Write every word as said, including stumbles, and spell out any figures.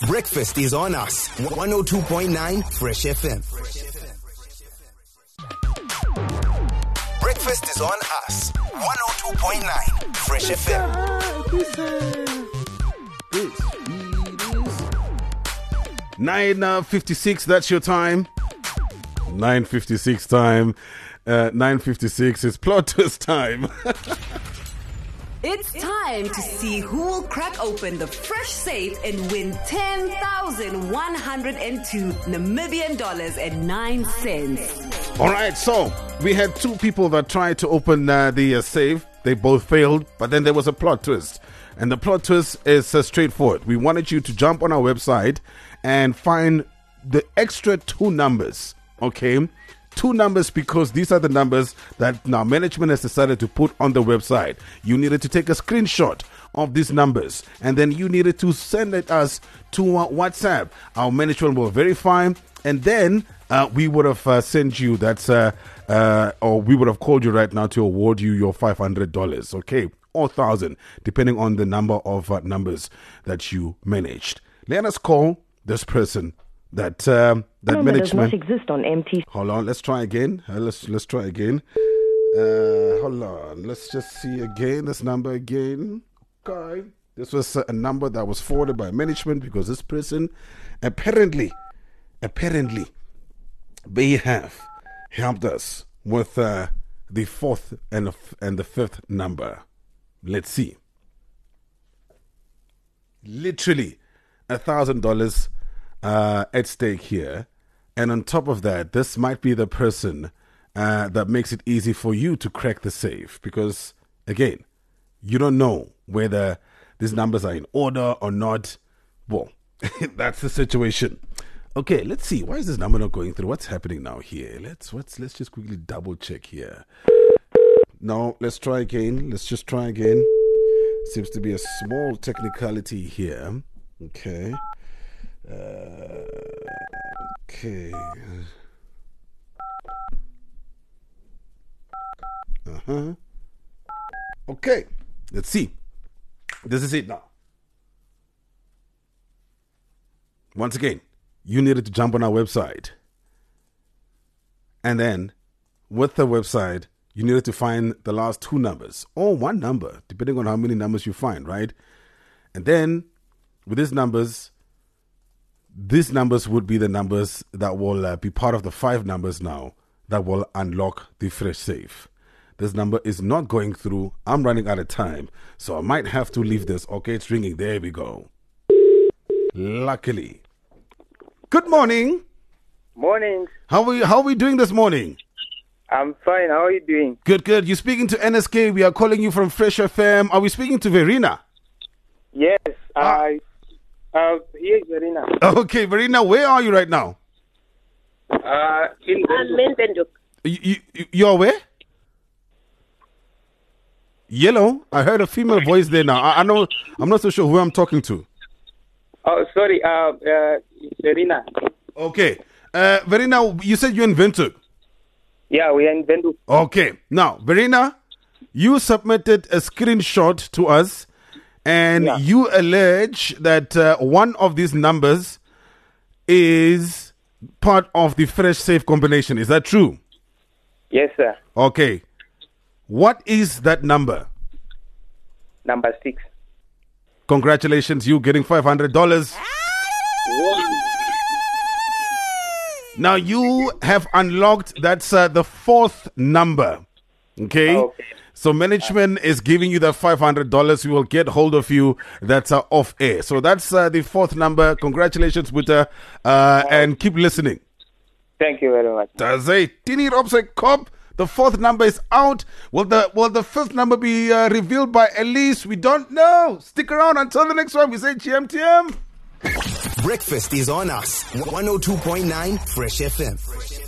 Breakfast is on us. one oh two point nine Fresh F M. Breakfast is on us. one oh two point nine Fresh F M. nine fifty-six, that's your time. nine fifty-six time. Uh, nine fifty-six is plot twist time. It's time to see who will crack open the fresh safe and win ten thousand one hundred two Namibian dollars and nine cents. All right, so we had two people that tried to open uh, the uh, safe. They both failed, but then there was a plot twist. And the plot twist is uh, straightforward. We wanted you to jump on our website and find the extra two numbers, okay? Two numbers, because these are the numbers that now management has decided to put on the website. You needed to take a screenshot of these numbers, and then you needed to send it us to uh, WhatsApp. Our management will verify, and then uh, we would have uh, sent you that's uh, uh, or we would have called you right now to award you your five hundred dollars, okay, or thousand, depending on the number of uh, numbers that you managed. Let us call this person. That uh, that number management does not exist on M T. Hold on, let's try again. Uh, let's let's try again. Uh, hold on, let's just see again this number again. Okay, this was a number that was forwarded by management because this person apparently, apparently, they have helped us with uh, the fourth and the f- and the fifth number. Let's see. Literally, a thousand dollars. Uh, at stake here, and on top of that, this might be the person uh, that makes it easy for you to crack the safe, because again, you don't know whether these numbers are in order or not. Well, that's the situation. Okay, let's see. Why is this number not going through? What's happening now here? Let's let's let's just quickly double check here. No, let's try again. Let's just try again. Seems to be a small technicality here. Okay. Uh, okay. Uh-huh. Okay. Let's see. This is it now. Once again, you needed to jump on our website. And then, with the website, you needed to find the last two numbers, or one number, depending on how many numbers you find, right? And then, with these numbers, These numbers would be the numbers that will uh, be part of the five numbers now that will unlock the fresh safe. This number is not going through. I'm running out of time, so I might have to leave this. Okay, it's ringing. There we go. Luckily. Good morning. Morning. How are you, how are we doing this morning? I'm fine. How are you doing? Good, good. You're speaking to N S K. We are calling you from Fresh F M. Are we speaking to Verena? Yes, Ah. I... Uh, here's Verena. Okay, Verena, where are you right now? Uh, in I'm in Benduk. You, you, you're where? Yellow? I heard a female voice there now. I, I know, I'm not so sure who I'm talking to. Oh, sorry. Uh, uh, it's Verena. Okay. Uh, Verena, you said you're in Windhoek. Yeah, we are in Benduk. Okay. Now, Verena, you submitted a screenshot to us, and Yeah. you allege that uh, one of these numbers is part of the fresh safe combination. Is that true? Yes, sir. Okay. What is that number? Number six. Congratulations, you getting five hundred dollars. Now you have unlocked, that's uh, the fourth number. Okay? Okay. So management is giving you that five hundred dollars. We will get hold of you. That's uh, off air. So that's uh, the fourth number. Congratulations, Buta. Uh, and keep listening. Thank you very much. Does a Tini Robse Cop? The fourth number is out. Will the will the fifth number be uh, revealed by Elise? We don't know. Stick around until the next one. We say G M T M. Breakfast is on us. one oh two point nine Fresh F M.